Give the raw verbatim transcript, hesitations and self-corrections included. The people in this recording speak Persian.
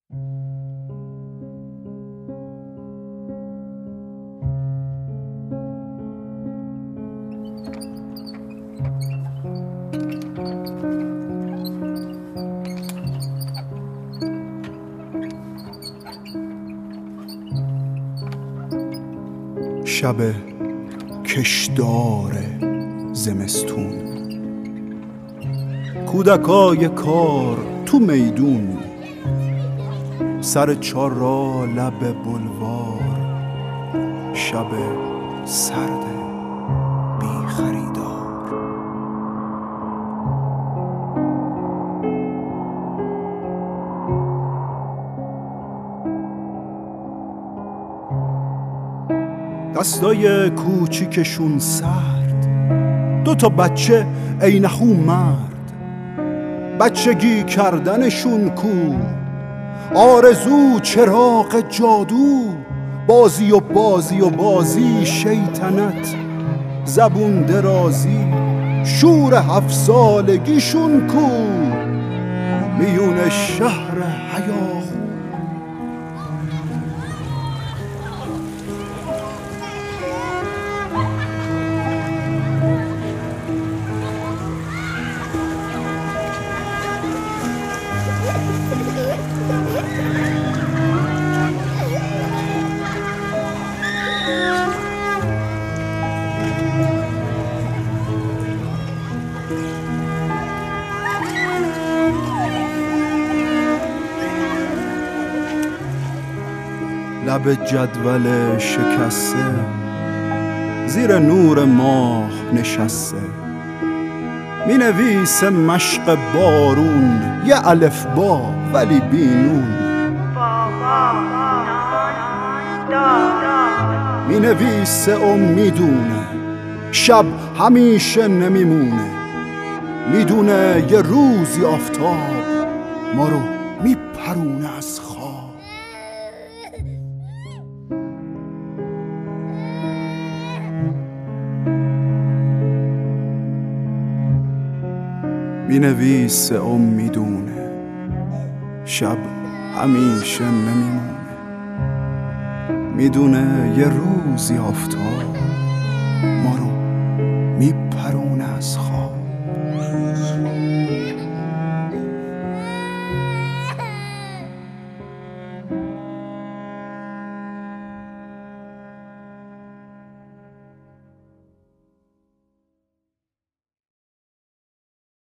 شب کشدار زمستون، کودکای کار تو میدون، سر چارا لب بلوار، شب سرد بی خریدار. دستای کوچیکشون سرد، دو تا بچه عینخو مرد، بچگی کردنشون کو، آرزو چراغ جادو، بازی و بازی و بازی شیطنت زبون درازی، شور هفت سالگیشون کو، میون شهر هیاهو. لب جدول شکسته، زیر نور ماه نشسته، می نویسه مشق بارون، یه الفبا ولی بینون، می نویسه و میدونه شب همیشه نمیمونه، میدونه یه روزی آفتاب ما رو میپرونه از خواب. می نویسه و میدونه شب همیشه نمیمونه، میدونه یه روزی آفتاب ما رو میپرونه از خواب.